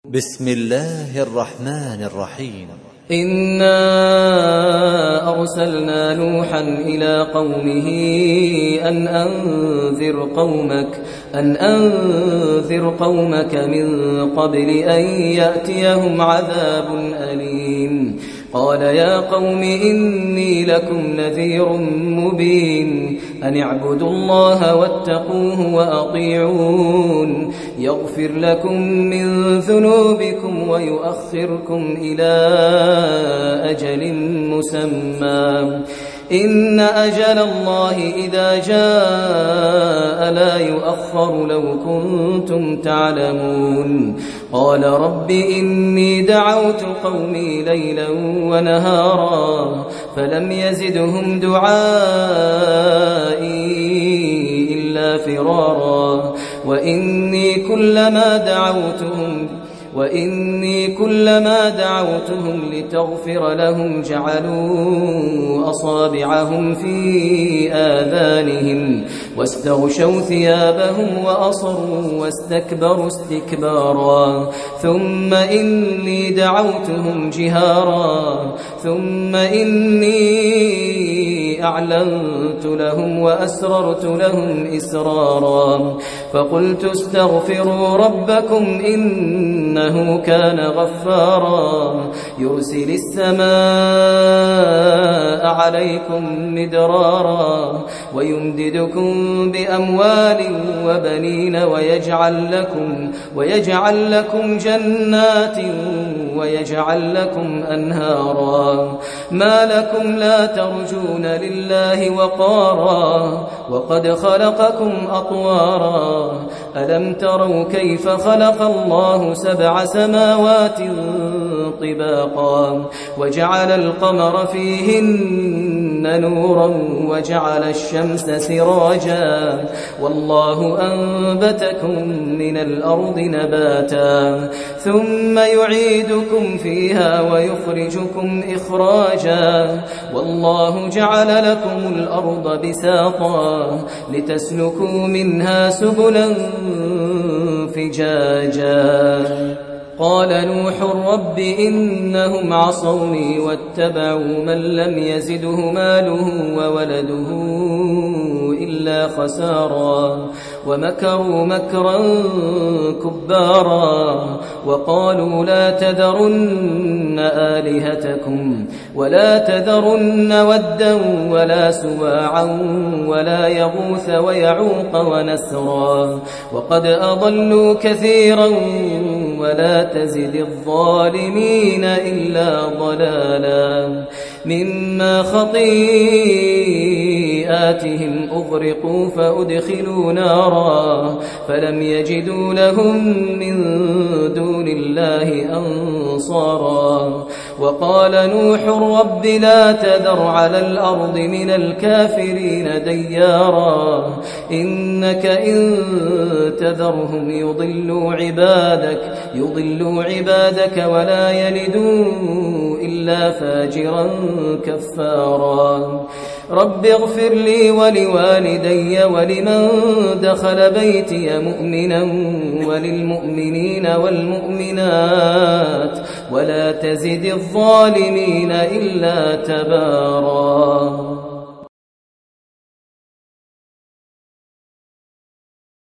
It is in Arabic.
بسم الله الرحمن الرحيم. إنا أرسلنا نوحا إلى قومه أن أنذر قومك من قبل أن يأتيهم عذاب أليم. قال يا قوم إني لكم نذير مبين أن اعبدوا الله واتقوه وأطيعون يغفر لكم من ذنوبكم ويؤخركم إلى أجل مسمى إن أجل الله إذا جاء لا يؤخر لو كنتم تعلمون. قال رب إني دعوت قومي ليلا ونهارا فلم يزدهم دعائي إلا فرارا وإني كلما دعوتهم لتغفر لهم جعلوا أصابعهم في آذانهم واستغشوا ثيابهم وأصروا واستكبروا استكبارا ثم إني دعوتهم جهارا ثم إني أعلنت لهم وأسررت لهم إسرارا فقلت استغفروا ربكم إنه كان غفارا يرسل السماء عليكم مدرارا ويمددكم بأموال وبنين ويجعل لكم جنات ويجعل لكم أنهارا ما لكم لا ترجون لله وقارا وقد خلقكم أطوارا ألم تروا كيف خلق الله 7 سماوات طباقا وجعل القمر فيهن نورا وجعل الشمس سراجا والله أنبتكم من الأرض نباتا ثم يعيدكم فيها ويخرجكم إخراجا والله جعل لكم الأرض بساطا لتسلكوا منها سبلا فجاجا. قال نوح رب إنهم عصوني واتبعوا من لم يزده ماله وولده إلا خسارا ومكروا مكرا كبارا وقالوا لا تذرن آلهتكم ولا تذرن ودا ولا سواعا ولا يغوث ويعوق ونسرا وقد أضلوا كثيرا ولا تزد الظالمين إلا ضلالا مما خطيئاتهم أغرقوا فأدخلوا نارا فلم يجدوا لهم من دون الله أنصارا وقال نوح رب لا تذر على الأرض من الكافرين ديارا إنك إن تذرهم يضلوا عبادك ولا يلدوا إلا فاجرا كفارا. رب اغفر لي ولوالدي ولمن دخل بيتي مؤمنا وللمؤمنين والمؤمنات ولا تزد الظالمين إلا تبارا.